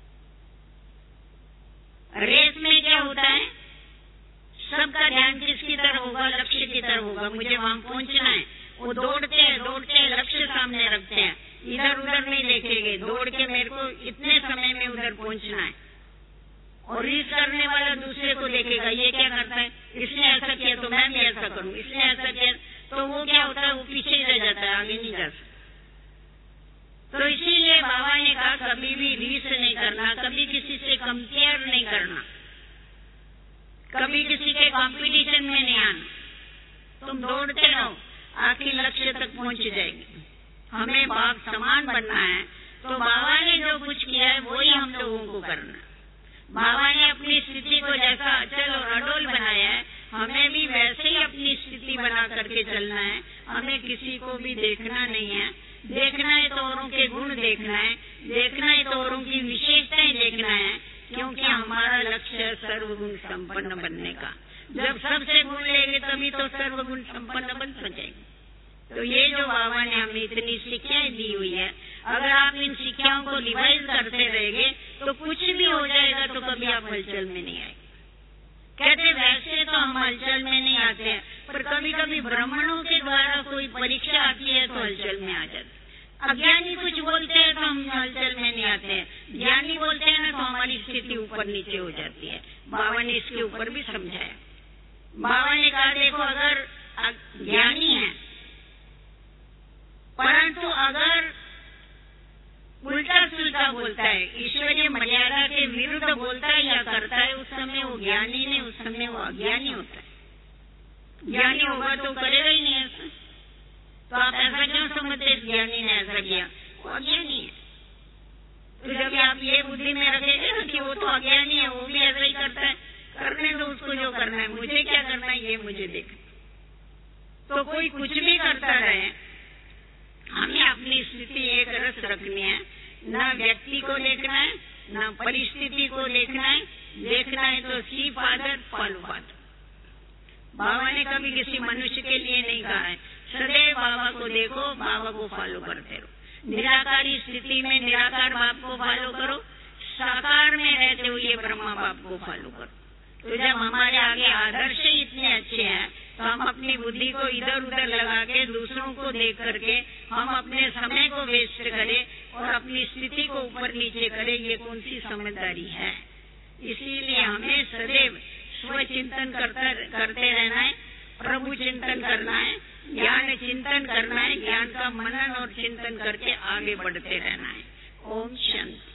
रेस में क्या होता है? सबका ध्यान किसकी तरफ होगा? लक्ष्य की तरफ होगा, मुझे वहां पहुंचना है। वो दौड़ते हैं दौड़ते हैं लक्ष्य सामने रखते हैं, इधर उधर नहीं देखेंगे, दौड़ के मेरे को इतने समय में उधर पहुंचना है। और रीस करने वाला दूसरे को देखेगा, ये क्या करता है, इसने ऐसा किया तो मैं भी ऐसा करूं, इसने ऐसा किया, तो वो क्या होता है? वो पीछे ही रह जाता है, आगे नहीं जा सकता। तो इसीलिए बाबा ने कहा कभी भी रीस नहीं करना, कभी किसी से कंपेयर नहीं करना, कभी किसी के कंपटीशन में नहीं आना। तुम दौड़ते रहो, आखिर लक्ष्य तक पहुंच जाएगी। हमें बाघ समान बनना है, तो बाबा ने जो कुछ किया है वही हम लोगों को करना। बाबा ने अपनी स्थिति को जैसा अचल और अडोल बनाया है, हमें भी वैसे ही अपनी स्थिति बना करके चलना है। हमें किसी को भी देखना नहीं है। देखना है तो औरों के गुण देखना है, देखना है तो औरों की विशेषताएं देखना है, क्योंकि हमारा लक्ष्य है सर्वगुण संपन्न बनने का। जब सबसे गुण लेंगे तभी तो सर्वगुण संपन्न बन सकेंगे। तो ये जो बाबा ने हमें इतनी शिक्षाएं दी हुई है, अगर आप इन शिक्षाओं को रिवाइज करते रहेंगे तो कुछ भी हो जाएगा तो कभी आप हलचल में नहीं आएंगे। कहते वैसे तो हम हलचल में नहीं आते हैं, पर कभी कभी ब्राह्मणों के द्वारा कोई परीक्षा आती है तो हलचल में आ जाते। अज्ञानी कुछ बोलते हैं तो हम हलचल में नहीं आते हैं, ज्ञानी बोलते हैं ना तो हमारी स्थिति ऊपर नीचे हो जाती है। बाबा ने इसके ऊपर भी समझाया। बाबा ने कहा देखो, अगर ज्ञानी है परंतु अगर उल्टा सुलटा बोलता है, ईश्वरीय मर्यादा के विरुद्ध बोलता है या करता है, उस समय वो ज्ञानी नहीं, उस समय वो अज्ञानी होता है। ज्ञानी होगा तो करेगा ही नहीं ऐसा। तो आप ऐसा क्यों समझते ज्ञानी ने ऐसा किया? वो अज्ञानी है। तो जब आप ये बुद्धि में रखेंगे ना कि वो तो अज्ञानी है, वो भी ऐसा ही करता है, करने दो उसको जो करना है, मुझे क्या करना है ये मुझे देख। तो कोई कुछ भी करता रहे, हमें अपनी स्थिति एक रस रखनी है। न व्यक्ति को देखना है, न परिस्थिति को देखना है। देखना है तो सी फादर फॉलो फादर। बाबा ने कभी किसी मनुष्य के लिए नहीं कहा है, सदैव बाबा को देखो, बाबा को फॉलो करते रहो। निराकारी स्थिति में निराकार बाप को फॉलो करो, साकार में रहते हुए ब्रह्मा बाप को फॉलो करो। तो जब हमारे आगे आदर्श ही इतने अच्छे हैं तो हम अपनी बुद्धि को इधर उधर लगा के दूसरों को देख करके हम अपने समय को वेस्ट करें और अपनी स्थिति को ऊपर नीचे करें, ये कौन सी समझदारी है? इसीलिए हमें सदैव स्व चिंतन करता करते रहना है, प्रभु चिंतन करना है, ज्ञान चिंतन करना है, ज्ञान का मनन और चिंतन करके आगे बढ़ते रहना है। ओम शांति।